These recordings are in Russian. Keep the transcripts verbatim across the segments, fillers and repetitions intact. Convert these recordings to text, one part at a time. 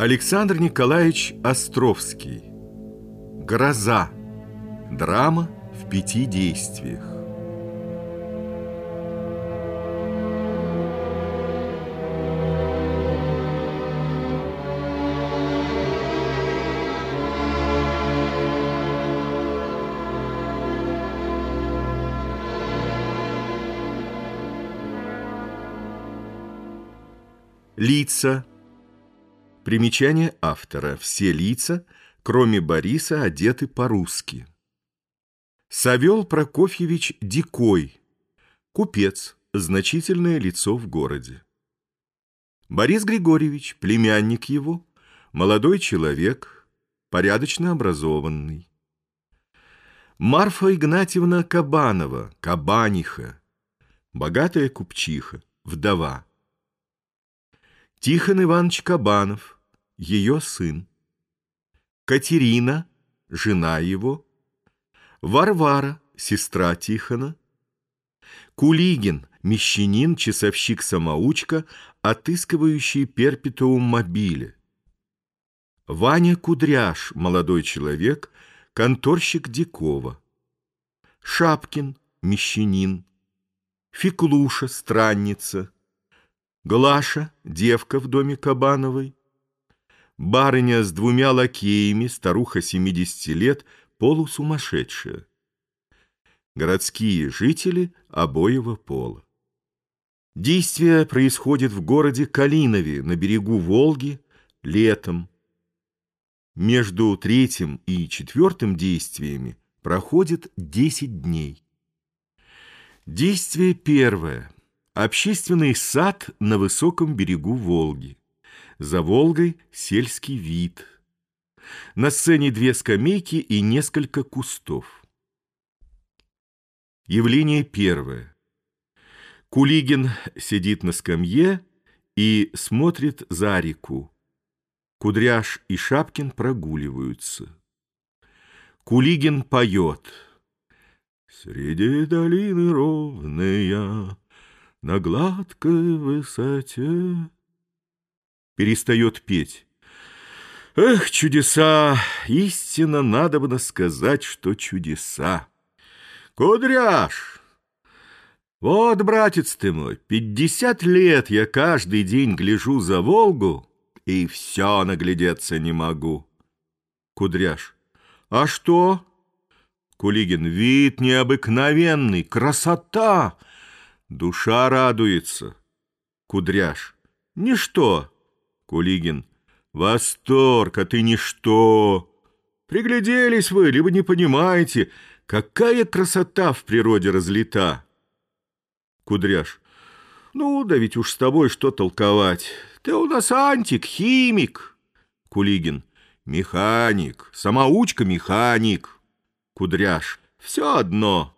Александр Николаевич Островский. «Гроза». Драма в пяти действиях. Лица. Примечание автора. Все лица, кроме Бориса, одеты по-русски. Савел Прокофьевич Дикой. Купец, значительное лицо в городе. Борис Григорьевич, племянник его, молодой человек, порядочно образованный. Марфа Игнатьевна Кабанова, Кабаниха, богатая купчиха, вдова. Тихон Иванович Кабанов, ее сын. Катерина, жена его. Варвара, сестра Тихона. Кулигин, мещанин, часовщик-самоучка, отыскивающий перпетуум мобиле. Ваня Кудряш, молодой человек, конторщик Дикова. Шапкин, мещанин. Феклуша, странница. Глаша, девка в доме Кабановой. Барыня с двумя лакеями, старуха семидесяти лет, полусумасшедшая. Городские жители обоего пола. Действие происходит в городе Калинове на берегу Волги летом. Между третьим и четвертым действиями проходит десять дней. Действие первое. Общественный сад на высоком берегу Волги. За Волгой сельский вид. На сцене две скамейки и несколько кустов. Явление первое. Кулигин сидит на скамье и смотрит за реку. Кудряш и Шапкин прогуливаются. Кулигин поет. «Среди долины ровная, на гладкой высоте». Перестает петь. Эх, чудеса! Истинно надобно сказать, что чудеса. Кудряш! Вот, братец ты мой, пятьдесят лет я каждый день гляжу за Волгу и все наглядеться не могу. Кудряш. А что? Кулигин. Вид необыкновенный, красота! Душа радуется. Кудряш. Ничто. Кулигин. Восторг, а ты ничто. Пригляделись вы, либо не понимаете, какая красота в природе разлита. Кудряш. Ну, да ведь уж с тобой что толковать. Ты у нас антик, химик. Кулигин. Механик, самоучка-механик. Кудряш. Все одно.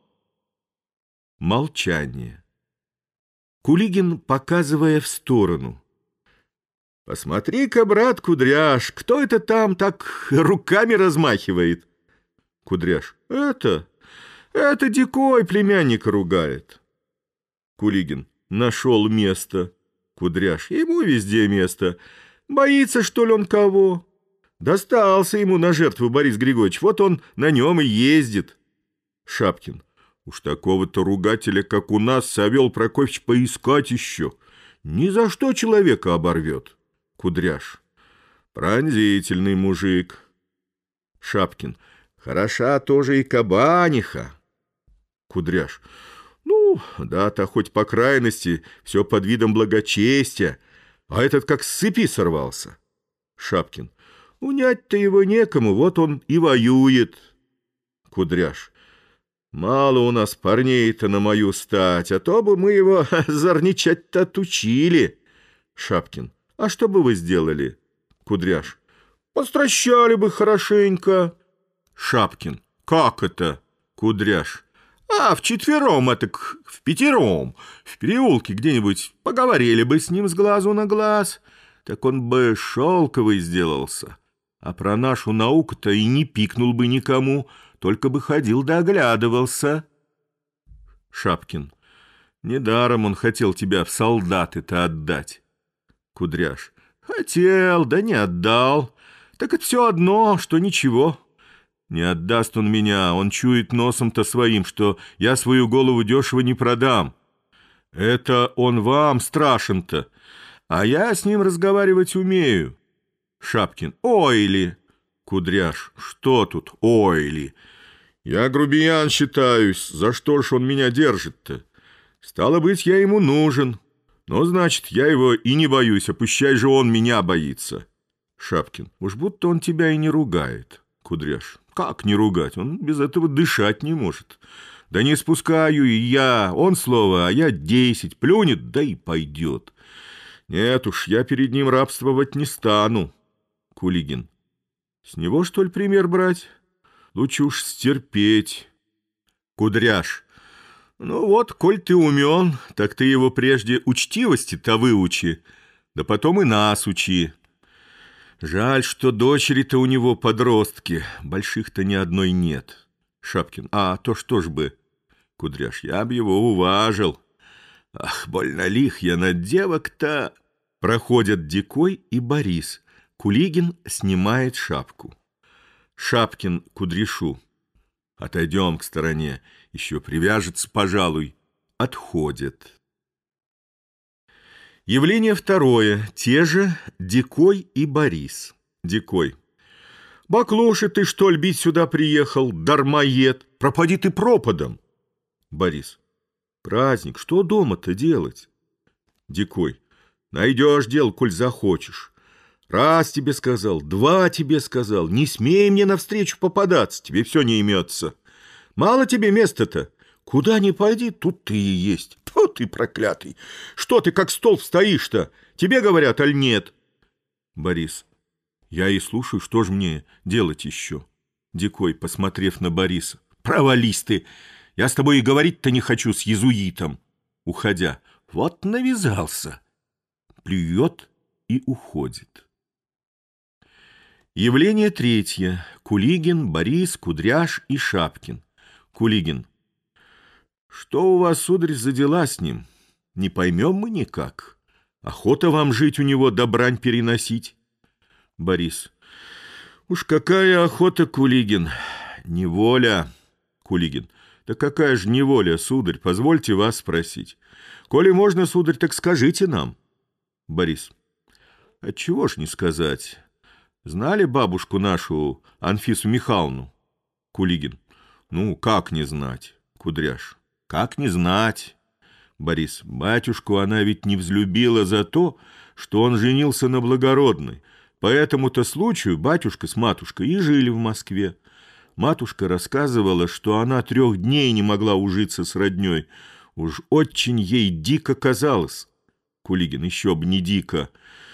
Молчание. Кулигин, показывая в сторону. «Посмотри-ка, брат Кудряш, кто это там так руками размахивает?» Кудряш. «Это? Это Дикой племянника ругает». Кулигин. Нашел место. Кудряш. Ему везде место. Боится, что ли, он кого? Достался ему на жертву Борис Григорьевич, вот он на нем и ездит. Шапкин. Уж такого-то ругателя, как у нас, Савел Прокофьевич поискать еще. Ни за что человека оборвет. Кудряш. Пронзительный мужик. Шапкин. Хороша тоже и Кабаниха. Кудряш. Ну, да-то хоть по крайности, все под видом благочестия, а этот как с цепи сорвался. Шапкин. Унять-то его некому, вот он и воюет. Кудряш. Мало у нас парней-то на мою стать, а то бы мы его зарничать-то отучили. Шапкин. А что бы вы сделали? Кудряш. Постращали бы хорошенько. Шапкин. Как это? Кудряш. А вчетвером, а так в пятером, в переулке где-нибудь поговорили бы с ним с глазу на глаз, так он бы шелковый сделался. А про нашу науку-то и не пикнул бы никому, только бы ходил да оглядывался. Шапкин. Недаром он хотел тебя в солдаты-то отдать. Кудряш. Хотел, да не отдал. Так это все одно, что ничего. Не отдаст он меня, он чует носом-то своим, что я свою голову дешево не продам. Это он вам страшен-то, а я с ним разговаривать умею. Шапкин. Ой ли! Кудряш. Что тут ой ли? Я грубиян считаюсь, за что ж он меня держит-то? Стало быть, я ему нужен. Ну, значит, я его и не боюсь, а пущай же он меня боится. Шапкин. Уж будто он тебя и не ругает. Кудряш. Как не ругать? Он без этого дышать не может. Да не спускаю и я. Он слово, а я десять. Плюнет, да и пойдет. Нет уж, я перед ним рабствовать не стану. Кулигин. С него, что ли, пример брать? Лучше уж стерпеть. Кудряш. Ну вот, коль ты умен, так ты его прежде учтивости-то выучи, да потом и нас учи. Жаль, что дочери-то у него подростки, больших-то ни одной нет. Шапкин. А то что ж бы? Кудряш. Я б его уважил. Ах, больно лих я на девок-то. Проходят Дикой и Борис. Кулигин снимает шапку. Шапкин Кудряшу. Отойдем к стороне, еще привяжется, пожалуй. Отходит. Явление второе. Те же Дикой и Борис. Дикой. Баклуши, ты что ли бить сюда приехал, дармоед? Пропади ты пропадом. Борис. Праздник, что дома-то делать? Дикой. Найдешь дело, коль захочешь. Раз тебе сказал, два тебе сказал, не смей мне навстречу попадаться, тебе все не имется. Мало тебе места-то? Куда ни пойди, тут ты и есть. Тьфу ты, проклятый! Что ты как столб стоишь-то? Тебе говорят, аль нет? Борис. Я и слушаю, что ж мне делать еще? Дикой, посмотрев на Бориса. Провались ты! Я с тобой и говорить-то не хочу с езуитом. Уходя. Вот навязался. Плюет и уходит. Явление третье. Кулигин, Борис, Кудряш и Шапкин. Кулигин. Что у вас, сударь, за дела с ним? Не поймем мы никак. Охота вам жить у него да брань переносить. Борис. Уж какая охота, Кулигин. Неволя. Кулигин. Да какая же неволя, сударь, позвольте вас спросить. Коли можно, сударь, так скажите нам. Борис. Отчего ж не сказать? Знали бабушку нашу, Анфису Михайловну? Кулигин. Ну, как не знать? Кудряш. Как не знать? Борис. Батюшку она ведь не взлюбила за то, что он женился на благородной. По этому-то случаю батюшка с матушкой и жили в Москве. Матушка рассказывала, что она трех дней не могла ужиться с родней. Уж очень ей дико казалось. Кулигин. Еще б не дико.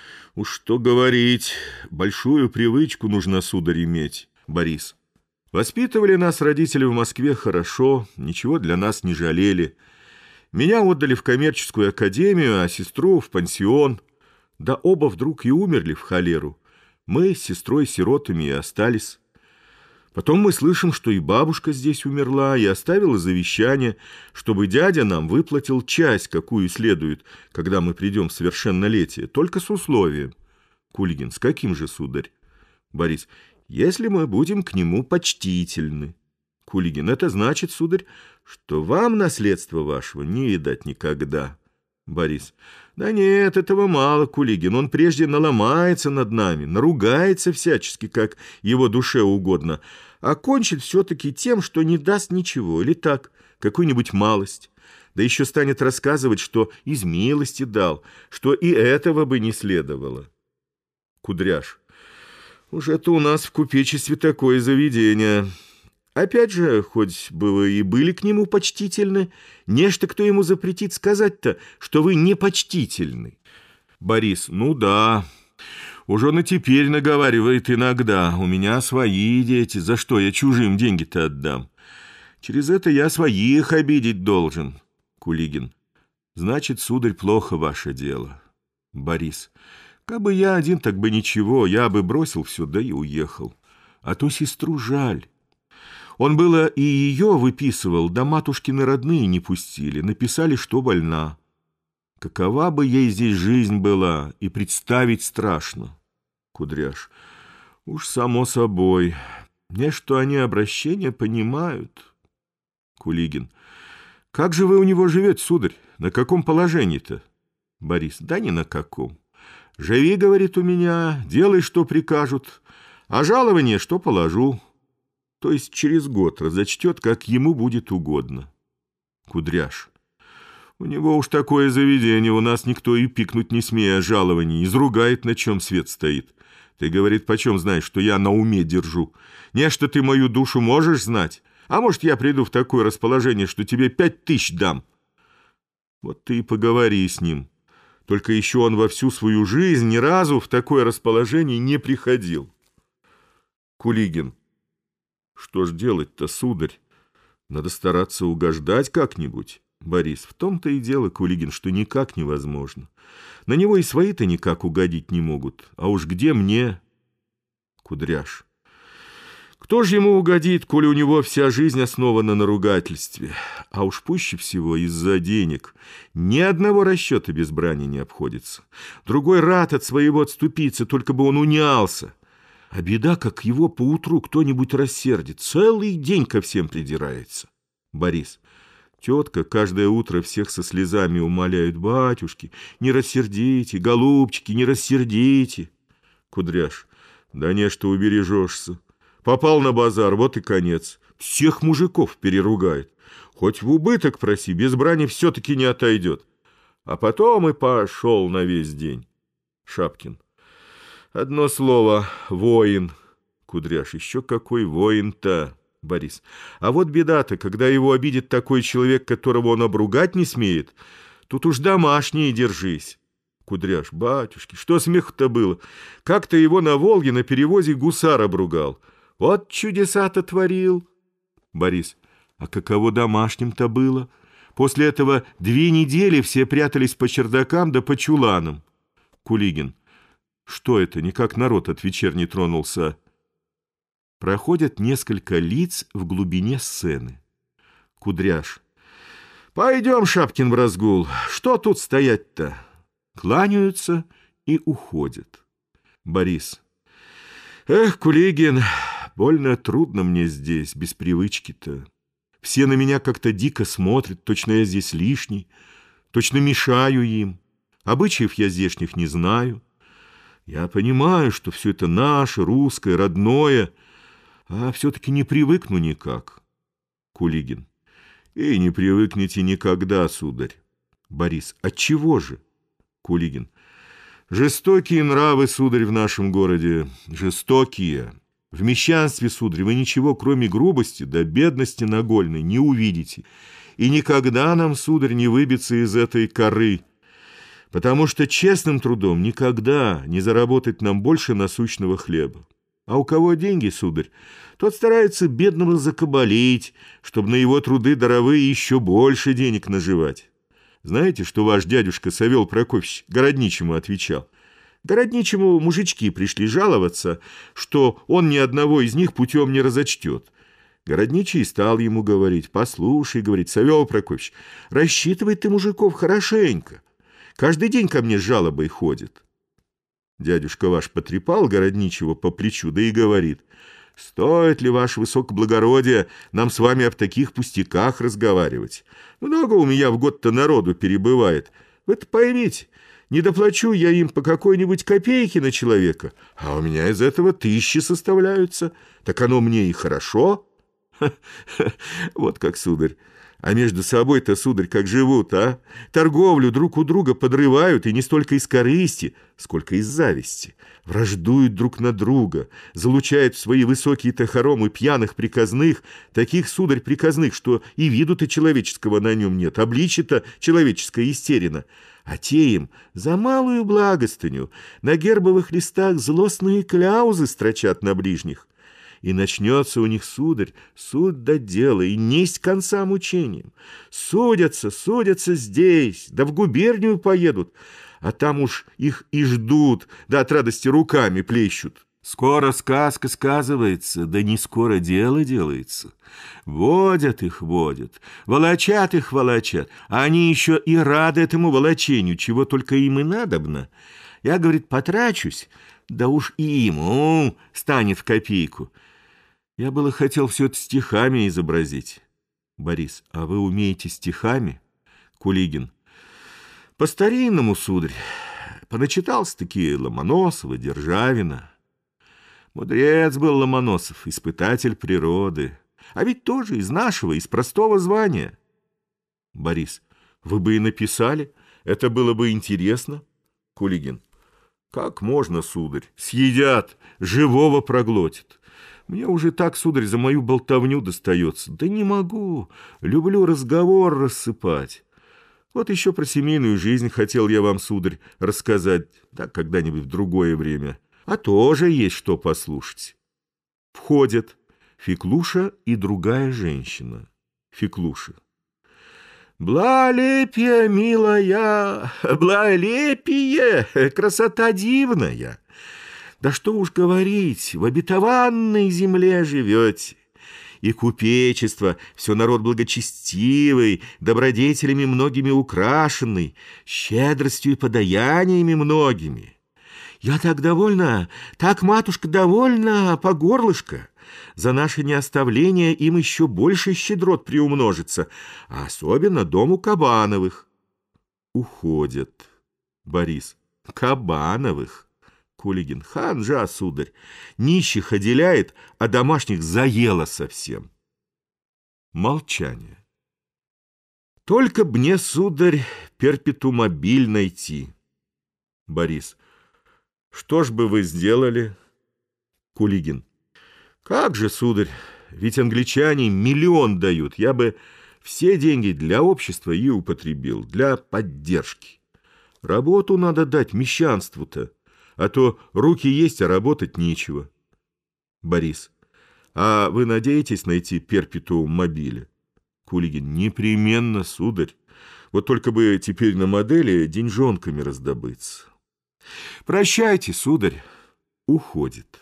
Уж что говорить, большую привычку нужно, сударь, иметь. Борис. Воспитывали нас родители в Москве хорошо, ничего для нас не жалели. Меня отдали в коммерческую академию, а сестру в пансион. Да оба вдруг и умерли в холеру. Мы с сестрой сиротами и остались. Потом мы слышим, что и бабушка здесь умерла, и оставила завещание, чтобы дядя нам выплатил часть, какую следует, когда мы придем в совершеннолетие, только с условием. Кулигин. С каким же, сударь? Борис. Если мы будем к нему почтительны. Кулигин. Это значит, сударь, что вам наследство вашего не видать никогда. Борис. Да нет, этого мало, Кулигин. Он прежде наломается над нами, наругается всячески, как его душе угодно, а кончит все-таки тем, что не даст ничего, или так, какую-нибудь малость. Да еще станет рассказывать, что из милости дал, что и этого бы не следовало. Кудряш. Уж это у нас в купечестве такое заведение. Опять же, хоть бы вы и были к нему почтительны, нечто кто ему запретит сказать-то, что вы непочтительны. Борис. Ну да, уж он и теперь наговаривает иногда. У меня свои дети, за что я чужим деньги-то отдам? Через это я своих обидеть должен. Кулигин. Значит, сударь, плохо ваше дело. Борис. Кабы я один, так бы ничего, я бы бросил все, да и уехал. А то сестру жаль. Он было и ее выписывал, да матушкины родные не пустили, написали, что больна. Какова бы ей здесь жизнь была, и представить страшно. Кудряш. Уж само собой. Не что они обращения понимают. Кулигин. Как же вы у него живете, сударь? На каком положении-то? Борис. Да ни на каком. Живи, говорит, у меня, делай, что прикажут, а жалование, что положу. То есть через год разочтет, как ему будет угодно. Кудряш. У него уж такое заведение, у нас никто и пикнуть не смея о жаловании, изругает, на чем свет стоит. Ты, говорит, почем знаешь, что я на уме держу? Не, что ты мою душу можешь знать? А может, я приду в такое расположение, что тебе пять тысяч дам? Вот ты и поговори с ним. Только еще он во всю свою жизнь ни разу в такое расположение не приходил. Кулигин. Что ж делать-то, сударь? Надо стараться угождать как-нибудь. Борис. В том-то и дело, Кулигин, что никак невозможно. На него и свои-то никак угодить не могут. А уж где мне? Кудряш. Кто ж ему угодит, коли у него вся жизнь основана на ругательстве? А уж пуще всего из-за денег. Ни одного расчета без брани не обходится. Другой рад от своего отступиться, только бы он унялся. А беда, как его поутру кто-нибудь рассердит. Целый день ко всем придирается. Борис. Тетка каждое утро всех со слезами умоляют: батюшки, не рассердите, голубчики, не рассердите. Кудряш. Да не, что убережешься. Попал на базар, вот и конец. Всех мужиков переругает. Хоть в убыток проси, без брани все-таки не отойдет. А потом и пошел на весь день. Шапкин. Одно слово — воин. Кудряш. Еще какой воин-то? Борис. А вот беда-то, когда его обидит такой человек, которого он обругать не смеет, тут уж домашние держись. Кудряш. Батюшки, что смеху-то было? Как-то его на Волге на перевозе гусар обругал. Вот чудеса-то творил. Борис. А каково домашним-то было? После этого две недели все прятались по чердакам да по чуланам. Кулигин. Что это? Никак народ от вечерней тронулся. Проходят несколько лиц в глубине сцены. Кудряш. Пойдем, Шапкин, в разгул. Что тут стоять-то? Кланяются и уходят. Борис. Эх, Кулигин, больно трудно мне здесь, без привычки-то. Все на меня как-то дико смотрят, точно я здесь лишний, точно мешаю им. Обычаев я здешних не знаю. Я понимаю, что все это наше, русское, родное, а все-таки не привыкну никак. Кулигин. И не привыкнете никогда, сударь. Борис. Отчего же? Кулигин. Жестокие нравы, сударь, в нашем городе. Жестокие. В мещанстве, сударь, вы ничего, кроме грубости да бедности нагольной, не увидите. И никогда нам, сударь, не выбиться из этой коры, потому что честным трудом никогда не заработать нам больше насущного хлеба. А у кого деньги, сударь, тот старается бедного закабалить, чтобы на его труды даровые еще больше денег наживать. Знаете, что ваш дядюшка Савел Прокофьевич городничему отвечал? Городничему мужички пришли жаловаться, что он ни одного из них путем не разочтет. Городничий стал ему говорить: послушай, говорит, Савел Прокофьевич, рассчитывай ты мужиков хорошенько. Каждый день ко мне с жалобой ходит. Дядюшка ваш потрепал городничего по плечу, да и говорит: стоит ли, ваше высокоблагородие, нам с вами об таких пустяках разговаривать? Много у меня в год-то народу перебывает. Вы-то поймите, не доплачу я им по какой-нибудь копейке на человека, а у меня из этого тысячи составляются. Так оно мне и хорошо. Вот как, сударь. А между собой-то, сударь, как живут, а? Торговлю друг у друга подрывают, и не столько из корысти, сколько из зависти. Враждуют друг на друга, залучают в свои высокие-то хоромы пьяных приказных, таких, сударь, приказных, что и виду-то человеческого на нем нет, обличье-то человеческое истерено. А те им за малую благостыню на гербовых листах злостные кляузы строчат на ближних. И начнется у них, сударь, суд да дело, и несть конца мучениям. Судятся, судятся здесь, да в губернию поедут, а там уж их и ждут, да от радости руками плещут. Скоро сказка сказывается, да не скоро дело делается. Водят их, водят, волочат их, волочат, а они еще и рады этому волочению, чего только им и надобно. Я, говорит, потрачусь, да уж и ему станет в копейку. Я было хотел все это стихами изобразить. Борис, а вы умеете стихами? Кулигин. По-старинному, сударь, поначитался-таки Ломоносова, Державина. Мудрец был Ломоносов, испытатель природы. А ведь тоже из нашего, из простого звания. Борис. Вы бы и написали. Это было бы интересно. Кулигин. Как можно, сударь? Съедят, живого проглотят. Мне уже так, сударь, за мою болтовню достается. Да не могу. Люблю разговор рассыпать. Вот еще про семейную жизнь хотел я вам, сударь, рассказать. Да когда-нибудь в другое время. А тоже есть что послушать. Входят Феклуша и другая женщина. Феклуша. Блалепие, милая, блалепие, красота дивная. Да что уж говорить, в обетованной земле живете. И купечество, все народ благочестивый, добродетелями многими украшенный, щедростью и подаяниями многими. Я так довольна, так, матушка, довольна по горлышко. За наше неоставление им еще больше щедрот приумножится, а особенно дому Кабановых. Уходят. Борис. Кабановых. Кулигин. Ханжа, сударь. Нищих отделяет, а домашних заело совсем. Молчание. Только б мне, сударь, перпетумобиль найти. Борис. Что ж бы вы сделали? Кулигин. Как же, сударь, ведь англичане миллион дают. Я бы все деньги для общества и употребил, для поддержки. Работу надо дать мещанству-то, а то руки есть, а работать нечего. Борис. А вы надеетесь найти перпетуум мобиле? Кулигин. Непременно, сударь. Вот только бы теперь на модели деньжонками раздобыться. Прощайте, сударь. Уходит.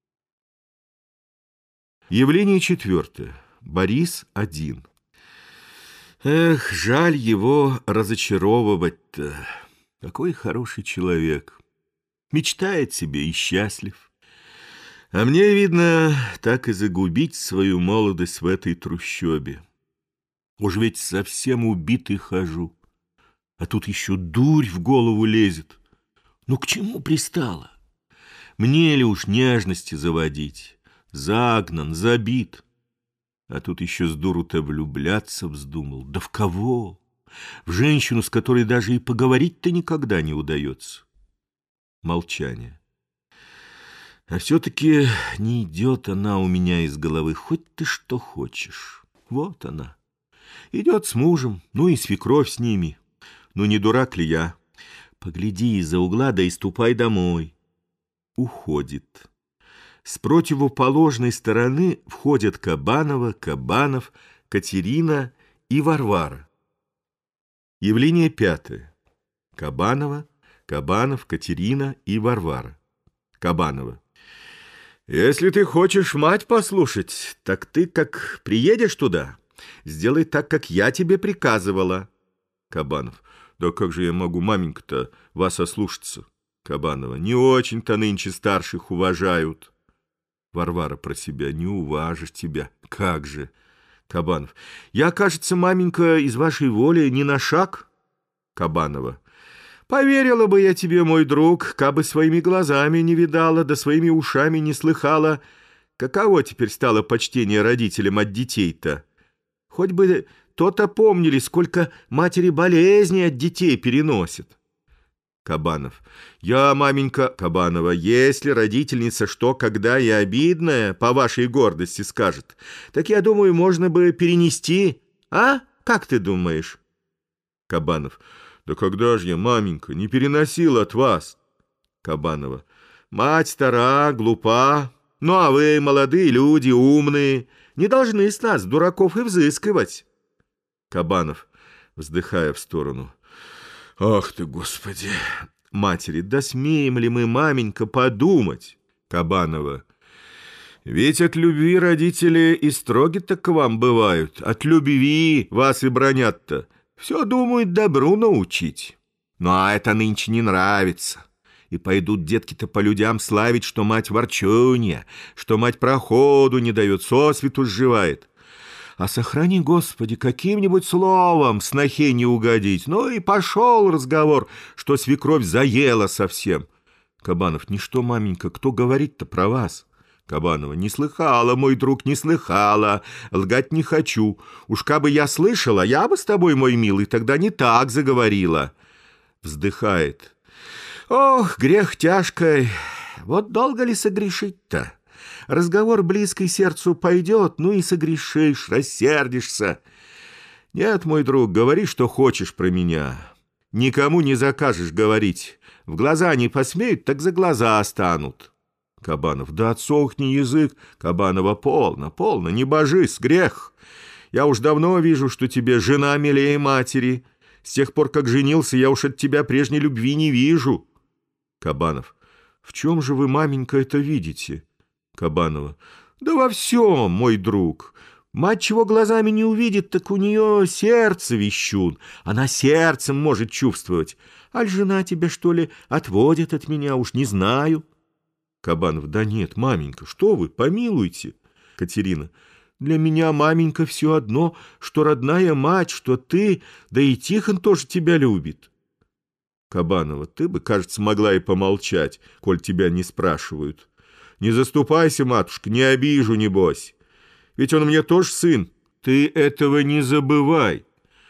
Явление четвертое. Борис один. Эх, жаль его разочаровывать-то. Какой хороший человек. Мечтает себе и счастлив. А мне, видно, так и загубить свою молодость в этой трущобе. Уж ведь совсем убитый хожу. А тут еще дурь в голову лезет. Ну к чему пристало? Мне ли уж нежности заводить? Загнан, забит. А тут еще с дуру-то влюбляться вздумал. Да в кого? В женщину, с которой даже и поговорить-то никогда не удается. Молчание. А все-таки не идет она у меня из головы, хоть ты что хочешь. Вот она. Идет с мужем, ну и свекровь с ними. Ну не дурак ли я? Погляди из-за угла, да и ступай домой. Уходит. С противоположной стороны входят Кабанова, Кабанов, Катерина и Варвара. Явление пятое. Кабанова, Кабанов, Катерина и Варвара. Кабанова. Если ты хочешь мать послушать, так ты, как приедешь туда, сделай так, как я тебе приказывала. Кабанов. Да как же я могу, маменька-то, вас ослушаться? Кабанова. Не очень-то нынче старших уважают. Варвара про себя. Не уважишь тебя. Как же? Кабанов. Я, кажется, маменька, из вашей воли не на шаг. Кабанова. Поверила бы я тебе, мой друг, кабы своими глазами не видала, да своими ушами не слыхала. Каково теперь стало почтение родителям от детей-то? Хоть бы то-то помнили, сколько матери болезней от детей переносит. Кабанов. Я, маменька. Кабанова. Если родительница что, когда и обидное, по вашей гордости скажет, так я думаю, можно бы перенести. А? Как ты думаешь? Кабанов. Да когда же я, маменька, не переносил от вас? Кабанова. Мать стара, глупа. Ну, а вы, молодые люди, умные, не должны с нас, дураков, и взыскивать. Кабанов, вздыхая в сторону. Ах ты, Господи! Матери, да смеем ли мы, маменька, подумать? Кабанова. Ведь от любви родители и строги-то к вам бывают. От любви вас и бронят-то. Все думают добру научить. Ну а это нынче не нравится. И пойдут детки-то по людям славить, что мать ворчунья, что мать проходу не дает, сосвету сживает. А сохрани, Господи, каким-нибудь словом снохе не угодить. Ну и пошел разговор, что свекровь заела совсем. Кабанов. Ничто, маменька, кто говорит-то про вас? Кабанова. Не слыхала, мой друг, не слыхала. Лгать не хочу. Уж кабы я слышала, я бы с тобой, мой милый, тогда не так заговорила. Вздыхает. Ох, грех тяжкой. Вот долго ли согрешить-то? Разговор близкий сердцу пойдет, ну и согрешишь, рассердишься. Нет, мой друг, говори, что хочешь про меня. Никому не закажешь говорить. В глаза не посмеют, так за глаза станут. Кабанов. Да отсохни язык. Кабанова. Полно, полно, не божись, грех. Я уж давно вижу, что тебе жена милее матери. С тех пор, как женился, я уж от тебя прежней любви не вижу. Кабанов. В чем же вы, маменька, это видите? Кабанова. Да во всем, мой друг. Мать чего глазами не увидит, так у нее сердце вещун. Она сердцем может чувствовать. Аль жена тебя, что ли, отводит от меня, уж не знаю. Кабанов. Да нет, маменька, что вы, помилуйте. Катерина. Для меня, маменька, все одно, что родная мать, что ты, да и Тихон тоже тебя любит. Кабанова. Ты бы, кажется, могла и помолчать, коль тебя не спрашивают. Не заступайся, матушка, не обижу, небось. Ведь он мне тоже сын. Ты этого не забывай.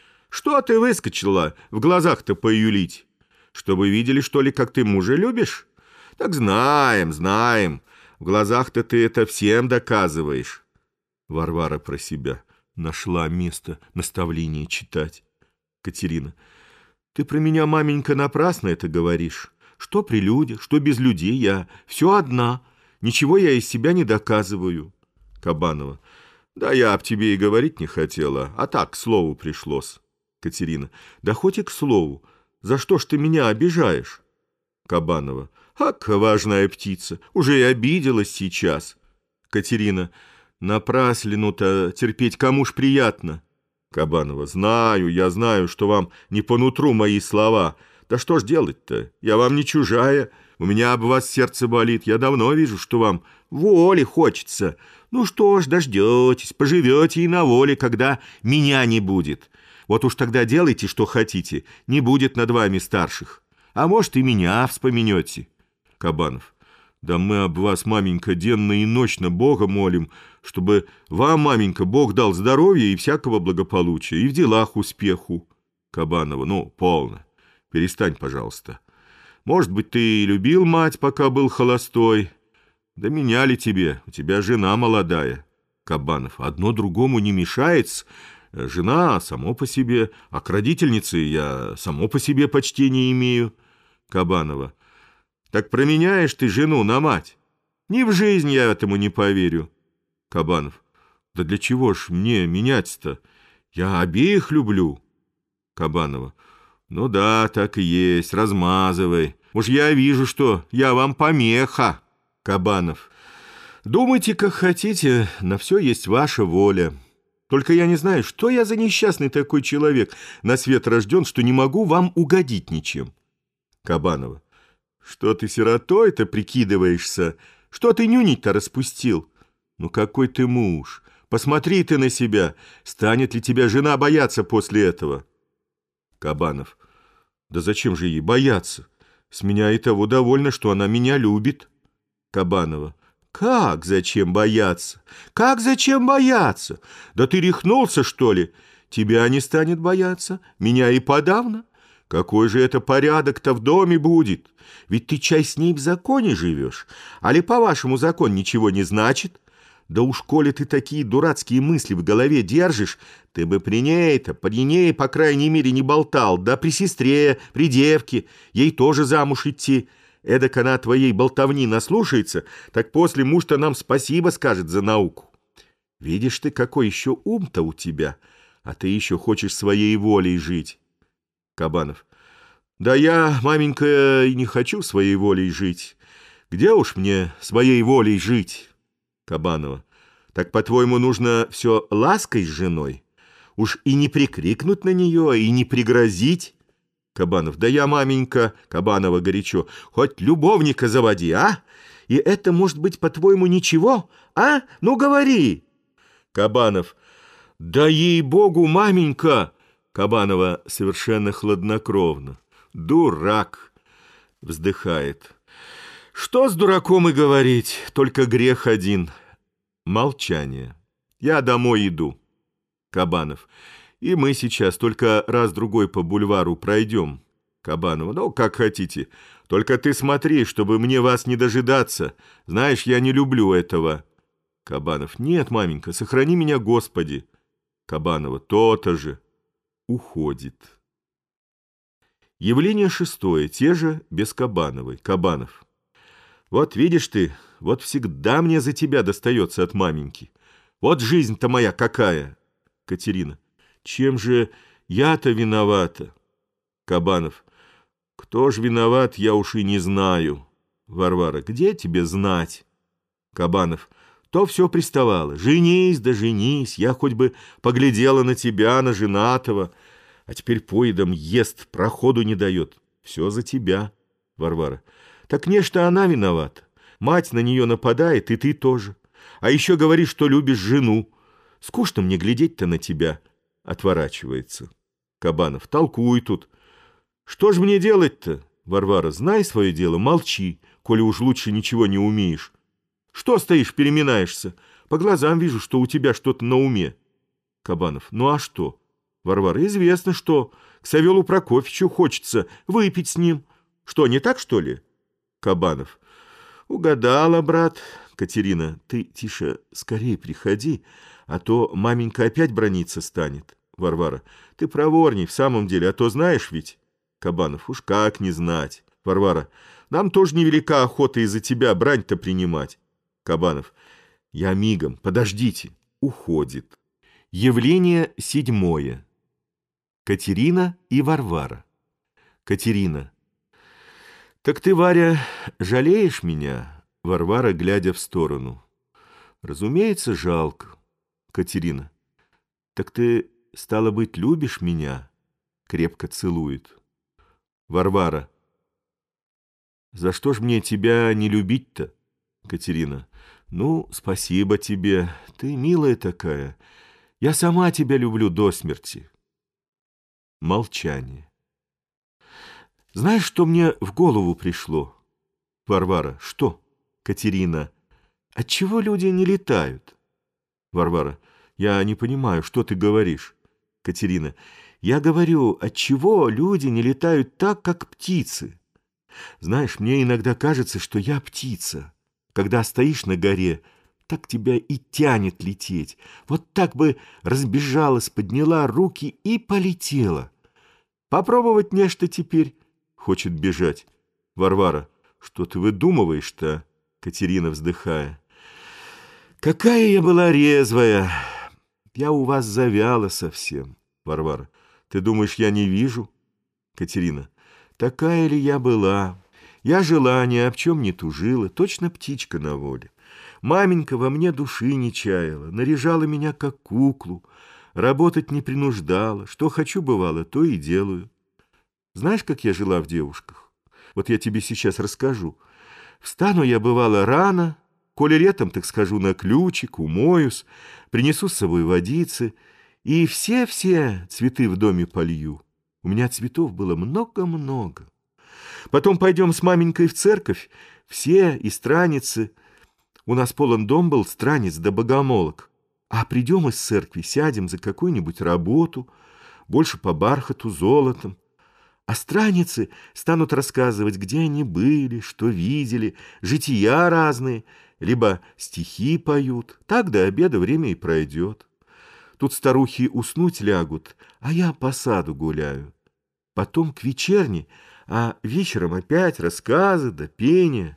Что ты выскочила в глазах-то поюлить? Чтобы видели, что ли, как ты мужа любишь? Так знаем, знаем. В глазах-то ты это всем доказываешь. Варвара про себя. Нашла место наставления читать. Катерина. Ты про меня, маменька, напрасно это говоришь. Что при людях, что без людей, я все одна. Ничего я из себя не доказываю. Кабанова. Да я об тебе и говорить не хотела, а так, к слову пришлось. Катерина. Да хоть и к слову. За что ж ты меня обижаешь? Кабанова. Ак, важная птица, уже и обиделась сейчас. Катерина. Напраслину-то терпеть кому ж приятно. Кабанова. Знаю, я знаю, что вам не по нутру мои слова. Да что ж делать-то? Я вам не чужая. У меня об вас сердце болит. Я давно вижу, что вам воли хочется. Ну что ж, дождетесь, поживете и на воле, когда меня не будет. Вот уж тогда делайте, что хотите. Не будет над вами старших. А может, и меня вспоминете. Кабанов. Да мы об вас, маменька, денно и ночно Бога молим, чтобы вам, маменька, Бог дал здоровья и всякого благополучия, и в делах успеху. Кабанова. Ну, полно. Перестань, пожалуйста. Может быть, ты и любил мать, пока был холостой. Да меня ли тебе? У тебя жена молодая. Кабанов. Одно другому не мешает. Жена само по себе, а к родительнице я само по себе почтения имею. Кабанова. Так променяешь ты жену на мать? Ни в жизнь я этому не поверю. Кабанов. Да для чего ж мне менять-то? Я обеих люблю. Кабанова. Ну да, так и есть, размазывай. Уж я вижу, что я вам помеха. Кабанов. Думайте, как хотите, на все есть ваша воля. Только я не знаю, что я за несчастный такой человек на свет рожден, что не могу вам угодить ничем. Кабанова. Что ты сиротой-то прикидываешься? Что ты нюнить-то распустил? Ну какой ты муж? Посмотри ты на себя. Станет ли тебя жена бояться после этого? Кабанов. Да зачем же ей бояться? С меня и того довольно, что она меня любит. Кабанова. Как зачем бояться? Как зачем бояться? Да ты рехнулся, что ли? Тебя не станет бояться, меня и подавно. Какой же это порядок-то в доме будет? Ведь ты, чай, с ней в законе живешь. А ли, по-вашему, закон ничего не значит? Да уж, коли ты такие дурацкие мысли в голове держишь, ты бы при ней-то, при ней, по крайней мере, не болтал. Да при сестре, при девке, ей тоже замуж идти. Эдак она твоей болтовни наслушается, так после муж-то нам спасибо скажет за науку. Видишь ты, какой еще ум-то у тебя, а ты еще хочешь своей волей жить. Кабанов. Да я, маменька, и не хочу своей волей жить. Где уж мне своей волей жить? Кабанова. Так, по-твоему, нужно все лаской с женой? Уж и не прикрикнуть на нее, и не пригрозить? Кабанов. Да я, маменька, Кабанова горячо, хоть любовника заводи, а? И это, может быть, по-твоему, ничего? А? Ну, говори. Кабанов. Да ей-богу, маменька! Кабанова совершенно хладнокровно. Дурак! Вздыхает. Что с дураком и говорить, только грех один. Молчание. Я домой иду. Кабанов. И мы сейчас только раз-другой по бульвару пройдем. Кабанова. Ну, как хотите. Только ты смотри, чтобы мне вас не дожидаться. Знаешь, я не люблю этого. Кабанов. Нет, маменька, сохрани меня, Господи. Кабанова. То-то же. Уходит. Явление шестое. Те же без Кабановой. Кабанов. Вот видишь ты, вот всегда мне за тебя достается от маменьки. Вот жизнь-то моя какая. Катерина. Чем же я-то виновата? Кабанов. Кто ж виноват, я уж и не знаю. Варвара. Где тебе знать? Кабанов. То все приставало. Женись да женись, я хоть бы поглядела на тебя, на женатого. А теперь поедом ест, проходу не дает. Все за тебя. Варвара. Так нечто она виновата. Мать на нее нападает, и ты тоже. А еще говоришь, что любишь жену. Скучно мне глядеть-то на тебя. Отворачивается. Кабанов. Толкуй тут. Что ж мне делать-то? Варвара. Знай свое дело, молчи, коли уж лучше ничего не умеешь. Что стоишь, переминаешься? По глазам вижу, что у тебя что-то на уме. Кабанов. Ну а что? Варвара. Известно, что к Савелу Прокофьевичу хочется выпить с ним. Что, не так, что ли? Кабанов. Угадала, брат. Катерина. Ты, тише, скорее приходи, а то маменька опять браниться станет. Варвара. Ты проворней, в самом деле, а то знаешь ведь. Кабанов. Уж как не знать. Варвара. Нам тоже невелика охота из-за тебя брань-то принимать. Кабанов. Я мигом, подождите. Уходит. Явление седьмое. Катерина и Варвара. Катерина. Так ты, Варя, жалеешь меня? Варвара, глядя в сторону. Разумеется, жалко. Катерина. Так ты, стало быть, любишь меня? Крепко целует. Варвара. За что ж мне тебя не любить-то? Катерина. Ну, спасибо тебе. Ты милая такая. Я сама тебя люблю до смерти. Молчание. Знаешь, что мне в голову пришло? Варвара. Что? Катерина. Отчего люди не летают? Варвара. Я не понимаю, что ты говоришь. Катерина. Я говорю, отчего люди не летают так, как птицы? Знаешь, мне иногда кажется, что я птица. Когда стоишь на горе, так тебя и тянет лететь. Вот так бы разбежалась, подняла руки и полетела. Попробовать нечто теперь. Хочет бежать. Варвара. Что ты выдумываешь-то? Катерина, вздыхая. Какая я была резвая. Я у вас завяла совсем. Варвара. Ты думаешь, я не вижу? Катерина. Такая ли я была? Я жила, ни об чем не тужила, точно птичка на воле. Маменька во мне души не чаяла, наряжала меня как куклу, работать не принуждала, что хочу, бывало, то и делаю. Знаешь, как я жила в девушках? Вот я тебе сейчас расскажу. Встану я, бывало, рано, коли летом, так схожу на ключик, умоюсь, принесу с собой водицы и все-все цветы в доме полью. У меня цветов было много-много. Потом пойдем с маменькой в церковь, все и страницы. У нас полон дом был, странниц да богомолок. А придем из церкви, сядем за какую-нибудь работу, больше по бархату, золотом. А страницы станут рассказывать, где они были, что видели, жития разные, либо стихи поют. Так до обеда время и пройдет. Тут старухи уснуть лягут, а я по саду гуляю. Потом к вечерне, а вечером опять рассказы да пение.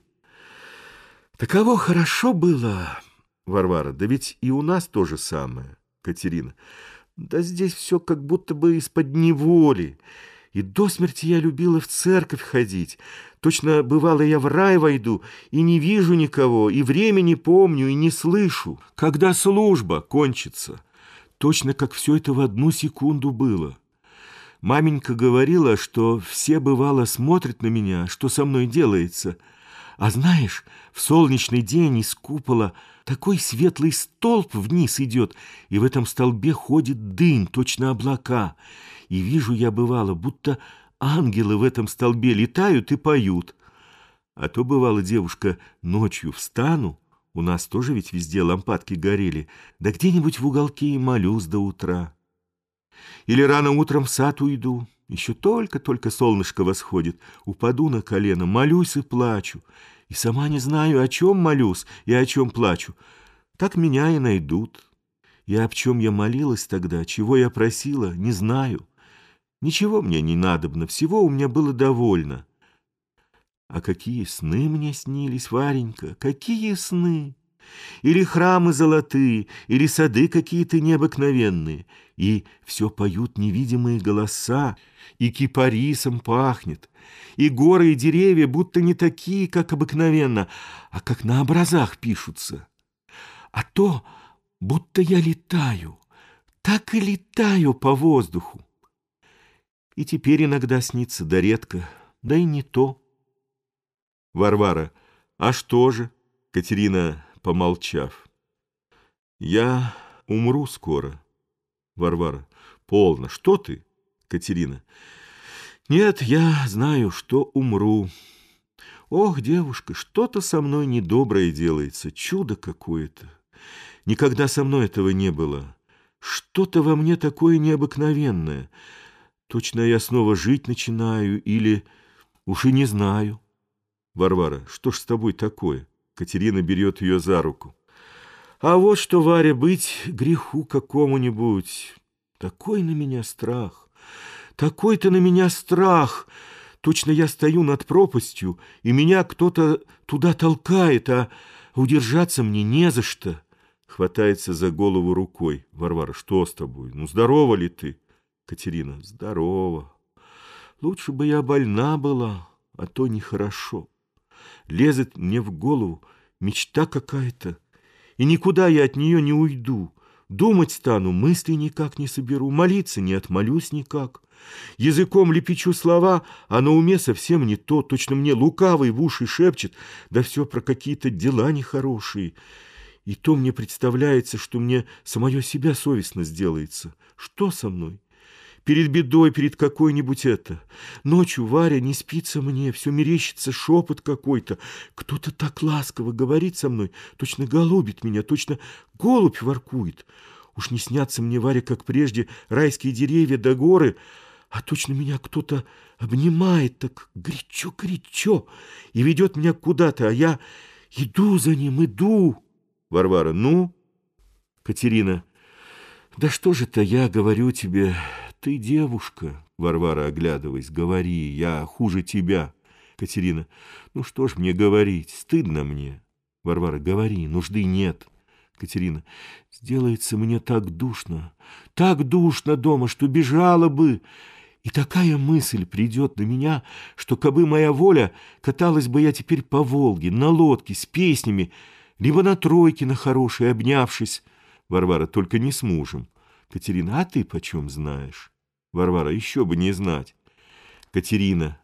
Таково хорошо было, Варвара, да ведь и у нас то же самое. Катерина. Да здесь все как будто бы из-под неволи. И до смерти я любила в церковь ходить. Точно, бывало, я в рай войду, и не вижу никого, и время не помню, и не слышу. Когда служба кончится, точно как все это в одну секунду было. Маменька говорила, что все, бывало, смотрят на меня, что со мной делается. А знаешь, в солнечный день из купола такой светлый столб вниз идет, и в этом столбе ходит дым, точно облака. И вижу я, бывало, будто ангелы в этом столбе летают и поют. А то, бывало, девушка, ночью встану, у нас тоже ведь везде лампадки горели, да где-нибудь в уголке и молюсь до утра. Или рано утром в сад уйду, еще только-только солнышко восходит, упаду на колено, молюсь и плачу, и сама не знаю, о чем молюсь и о чем плачу. Так меня и найдут. И об чем я молилась тогда, чего я просила, не знаю. Ничего мне не надобно, всего у меня было довольно. А какие сны мне снились, Варенька, какие сны! Или храмы золотые, или сады какие-то необыкновенные. И все поют невидимые голоса, и кипарисом пахнет, и горы и деревья будто не такие, как обыкновенно, а как на образах пишутся. А то, будто я летаю, так и летаю по воздуху. И теперь иногда снится, да редко, да и не то. Варвара. А что же? Катерина, помолчав. Я умру скоро. Варвара. Полно. Что ты? Катерина. Нет, я знаю, что умру. Ох, девушка, что-то со мной недоброе делается, чудо какое-то. Никогда со мной этого не было. Что-то во мне такое необыкновенное. Точно я снова жить начинаю или... Уж и не знаю. Варвара. Что ж с тобой такое? Катерина берет ее за руку. А вот что, Варя, быть греху какому-нибудь. Такой на меня страх. Такой-то на меня страх. Точно я стою над пропастью, и меня кто-то туда толкает, а удержаться мне не за что. Хватается за голову рукой. Варвара. Что с тобой? Ну, здорова ли ты? Катерина. Здорова. Лучше бы я больна была, а то нехорошо. Лезет мне в голову мечта какая-то, и никуда я от нее не уйду. Думать стану, мысли никак не соберу, молиться не отмолюсь никак. Языком лепечу слова, а на уме совсем не то, точно мне лукавый в уши шепчет, да все про какие-то дела нехорошие. И то мне представляется, что мне самое себя совестно сделается. Что со мной? Перед бедой, перед какой-нибудь это. Ночью, Варя, не спится мне, все мерещится шепот какой-то. Кто-то так ласково говорит со мной, точно голубит меня, точно голубь воркует. Уж не снятся мне, Варя, как прежде, райские деревья да горы, а точно меня кто-то обнимает так горячо-горячо и ведет меня куда-то, а я иду за ним, иду. Варвара. Ну? Катерина. Да что же-то я говорю тебе... Ты девушка, Варвара, оглядываясь, говори, я хуже тебя. Катерина. Ну что ж мне говорить, стыдно мне. Варвара. Говори, нужды нет. Катерина. Сделается мне так душно, так душно дома, что бежала бы. И такая мысль придет на меня, что, кабы моя воля, каталась бы я теперь по Волге, на лодке, с песнями, либо на тройке на хорошей, обнявшись. Варвара. Только не с мужем. Катерина. А ты почем знаешь? Варвара. Еще бы не знать. Катерина.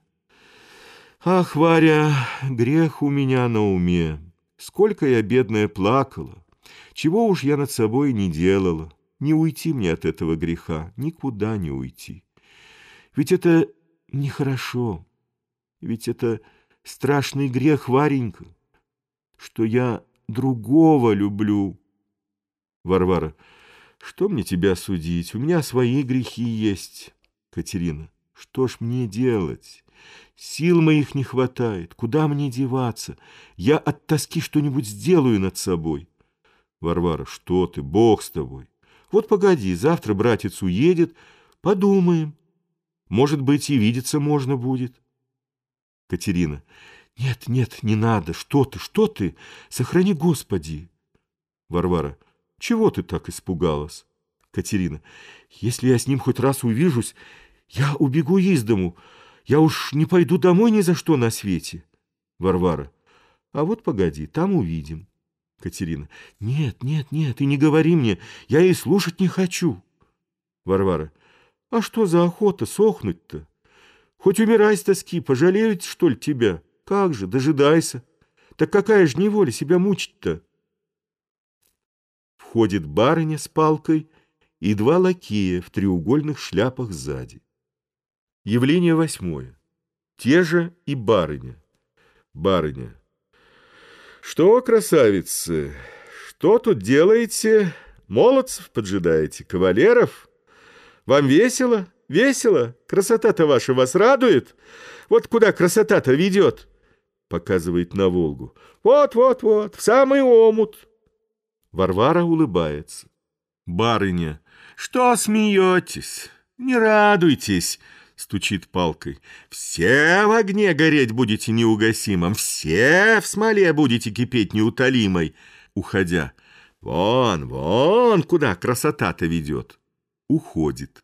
Ах, Варя, грех у меня на уме. Сколько я, бедная, плакала. Чего уж я над собой не делала. Не уйти мне от этого греха, никуда не уйти. Ведь это нехорошо. Ведь это страшный грех, Варенька, что я другого люблю. Варвара. Что мне тебя судить? У меня свои грехи есть. Катерина. Что ж мне делать? Сил моих не хватает. Куда мне деваться? Я от тоски что-нибудь сделаю над собой. Варвара. Что ты? Бог с тобой. Вот погоди, завтра братец уедет. Подумаем. Может быть, и видеться можно будет. Катерина. Нет, нет, не надо. Что ты, что ты? Сохрани, Господи. Варвара. Чего ты так испугалась? Катерина. Если я с ним хоть раз увижусь, Я убегу из дому. Я уж не пойду домой ни за что на свете. Варвара. А вот погоди, там увидим. Катерина. Нет, нет, нет, и не говори мне, я и слушать не хочу. Варвара. А что за охота сохнуть-то? Хоть умирай с тоски, пожалеют, что ли, тебя? Как же, дожидайся. Так какая же неволя себя мучить-то? Входит барыня с палкой и два лакея в треугольных шляпах сзади. Явление восьмое. Те же и барыня. Барыня. Что, красавицы, что тут делаете? Молодцев поджидаете, кавалеров? Вам весело? Весело? Красота-то ваша вас радует? Вот куда красота-то ведет? Показывает на Волгу. Вот-вот-вот, в самый омут. Варвара улыбается. Барыня. Что смеетесь? Не радуйтесь, стучит палкой. Все в огне гореть будете неугасимым, все в смоле будете кипеть неутолимой. Уходя. Вон, вон, куда красота-то ведет. Уходит.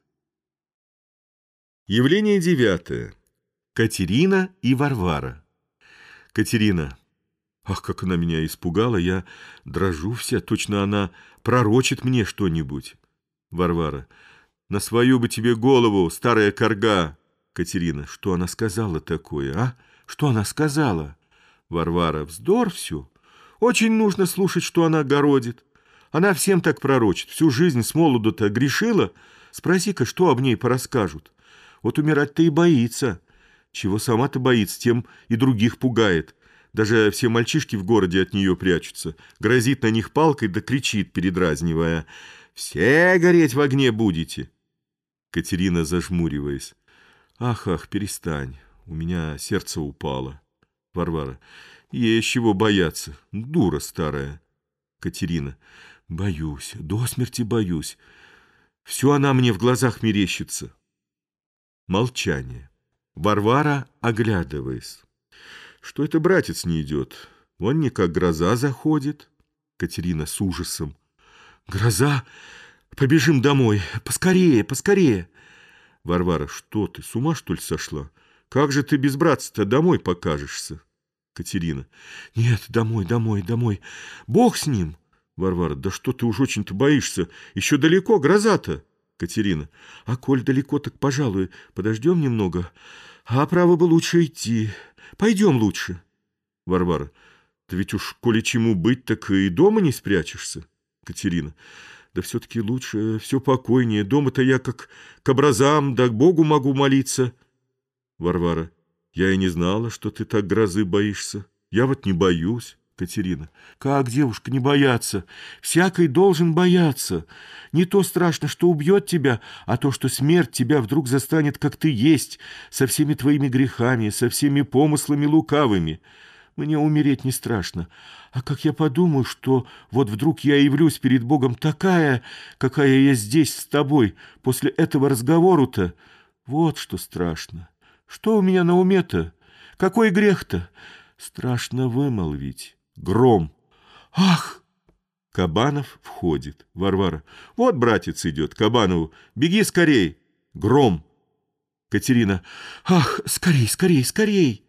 Явление девятое. Катерина и Варвара. Катерина. Ах, как она меня испугала, я дрожу вся, точно она пророчит мне что-нибудь. Варвара. На свою бы тебе голову, старая корга. Катерина. Что она сказала такое, а? Что она сказала? Варвара. Вздор все. Очень нужно слушать, что она городит. Она всем так пророчит, всю жизнь с молоду-то грешила. Спроси-ка, что об ней порасскажут. Вот умирать-то и боится. Чего сама-то боится, тем и других пугает. Даже все мальчишки в городе от нее прячутся. Грозит на них палкой да кричит, передразнивая. «Все гореть в огне будете!» Катерина, зажмуриваясь. «Ах, ах, перестань, у меня сердце упало». Варвара. «Есть чего бояться, дура старая». Катерина. «Боюсь, до смерти боюсь. Все она мне в глазах мерещится». Молчание. Варвара, оглядываясь. Что это братец не идет? Вон не как гроза заходит. Катерина с ужасом. Гроза? Побежим домой. Поскорее, поскорее. Варвара. Что ты, с ума что ли сошла? Как же ты без братца-то домой покажешься? Катерина. Нет, домой, домой, домой. Бог с ним. Варвара. Да что ты уж очень-то боишься? Еще далеко гроза-то. Катерина. А коль далеко, так, пожалуй, подождем немного. А право бы лучше идти. Пойдем лучше. Варвара. Да ведь уж, коли чему быть, так и дома не спрячешься. Катерина. Да все-таки лучше, все покойнее. Дома-то я как к образам, да к Богу могу молиться. Варвара. Я и не знала, что ты так грозы боишься. Я вот не боюсь. Катерина. Как, девушка, не бояться? Всякий должен бояться. Не то страшно, что убьет тебя, а то, что смерть тебя вдруг застанет, как ты есть, со всеми твоими грехами, со всеми помыслами лукавыми. Мне умереть не страшно. А как я подумаю, что вот вдруг я явлюсь перед Богом такая, какая я здесь с тобой, после этого разговора-то, вот что страшно. Что у меня на уме-то? Какой грех-то? Страшно вымолвить. Гром. Ах! Кабанов входит. Варвара. Вот братец идет. Кабанову. Беги скорей. Гром. Катерина. Ах, скорей, скорей, скорей.